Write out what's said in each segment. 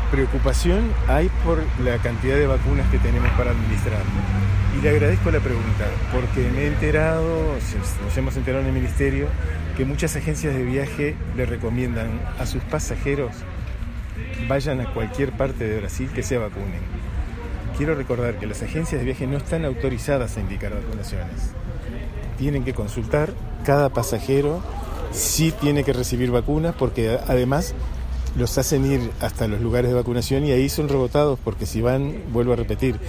preocupación hay por la cantidad de vacunas que tenemos para administrar. Y le agradezco la pregunta, porque me he enterado, nos hemos enterado en el Ministerio, que muchas agencias de viaje le recomiendan a sus pasajeros vayan a cualquier parte de Brasil que se vacunen. Quiero recordar que las agencias de viaje no están autorizadas a indicar vacunaciones. Tienen que consultar, cada pasajero sí tiene que recibir vacunas, porque además los hacen ir hasta los lugares de vacunación y ahí son rebotados, porque si van, vuelvo a repetir,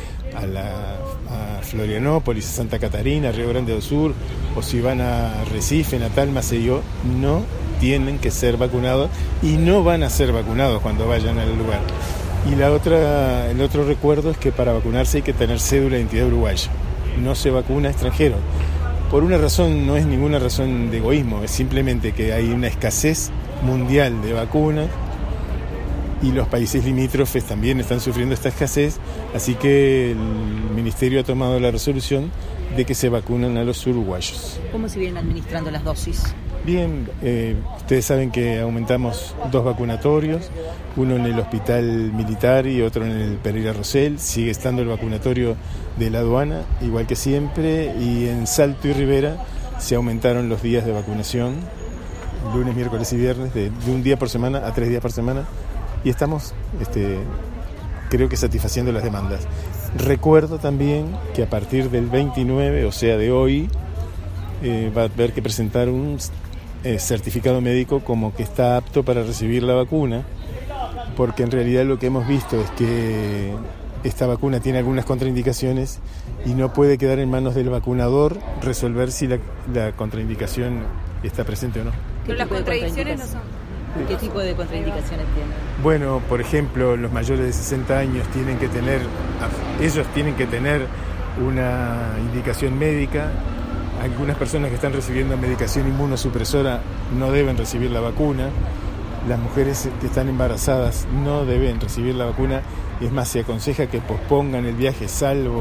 a Florianópolis, a Santa Catarina, a Río Grande do Sur, o si van a Recife, Natal, Maceió, no tienen que ser vacunados y no van a ser vacunados cuando vayan al lugar. Y el otro recuerdo es que para vacunarse hay que tener cédula de identidad uruguaya. No se vacuna a extranjeros. Por una razón, no es ninguna razón de egoísmo, es simplemente que hay una escasez mundial de vacunas y los países limítrofes también están sufriendo esta escasez, así que el Ministerio ha tomado la resolución de que se vacunan a los uruguayos. ¿Cómo se vienen administrando las dosis? Bien, ustedes saben que aumentamos 2 vacunatorios, uno en el Hospital Militar y otro en el Pereira Rosell. Sigue estando el vacunatorio de la aduana, igual que siempre, y en Salto y Rivera se aumentaron los días de vacunación, lunes, miércoles y viernes, de un día por semana a 3 días por semana, y estamos, creo que satisfaciendo las demandas. Recuerdo también que a partir del 29, o sea de hoy, va a haber que presentar un certificado médico como que está apto para recibir la vacuna, porque en realidad lo que hemos visto es que esta vacuna tiene algunas contraindicaciones y no puede quedar en manos del vacunador resolver si la contraindicación está presente o no. Pero las contradicciones no son. ¿Qué tipo de contraindicaciones tienen? Bueno, por ejemplo, los mayores de 60 años ellos tienen que tener una indicación médica. Algunas personas que están recibiendo medicación inmunosupresora no deben recibir la vacuna. Las mujeres que están embarazadas no deben recibir la vacuna. Y es más, se aconseja que pospongan el viaje salvo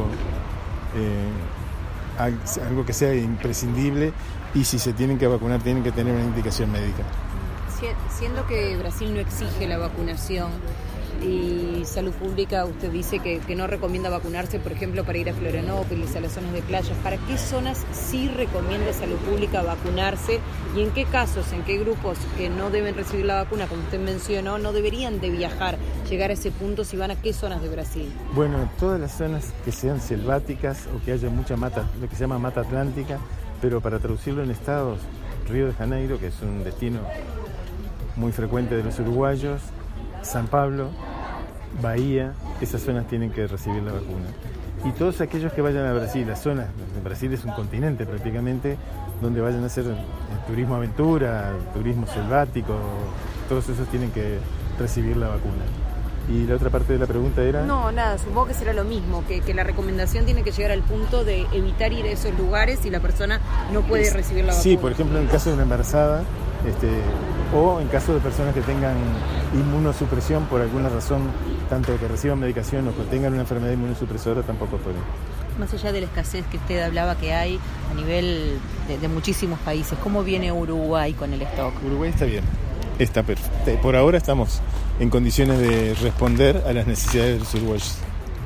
algo que sea imprescindible. Y si se tienen que vacunar, tienen que tener una indicación médica. Siendo que Brasil no exige la vacunación y Salud Pública, usted dice que no recomienda vacunarse, por ejemplo, para ir a Florianópolis, a las zonas de playas. ¿Para qué zonas sí recomienda Salud Pública vacunarse? ¿Y en qué casos, en qué grupos que no deben recibir la vacuna, como usted mencionó, no deberían de viajar, llegar a ese punto, si van a qué zonas de Brasil? Bueno, todas las zonas que sean selváticas o que haya mucha mata, lo que se llama mata atlántica, pero para traducirlo en estados, Río de Janeiro, que es un destino muy frecuente de los uruguayos, San Pablo, Bahía, esas zonas tienen que recibir la vacuna. Y todos aquellos que vayan a Brasil, las zonas, Brasil es un continente prácticamente, donde vayan a hacer turismo aventura, turismo selvático, todos esos tienen que recibir la vacuna. ¿Y la otra parte de la pregunta era? No, nada, supongo que será lo mismo, que la recomendación tiene que llegar al punto de evitar ir a esos lugares si la persona no puede recibir la vacuna. Sí, por ejemplo, en el caso de una embarazada, o en caso de personas que tengan inmunosupresión por alguna razón, tanto que reciban medicación o que tengan una enfermedad inmunosupresora, tampoco pueden. Más allá de la escasez que usted hablaba que hay a nivel de muchísimos países, ¿cómo viene Uruguay con el stock? Uruguay está bien, está perfecto. Por ahora estamos en condiciones de responder a las necesidades de los uruguayos.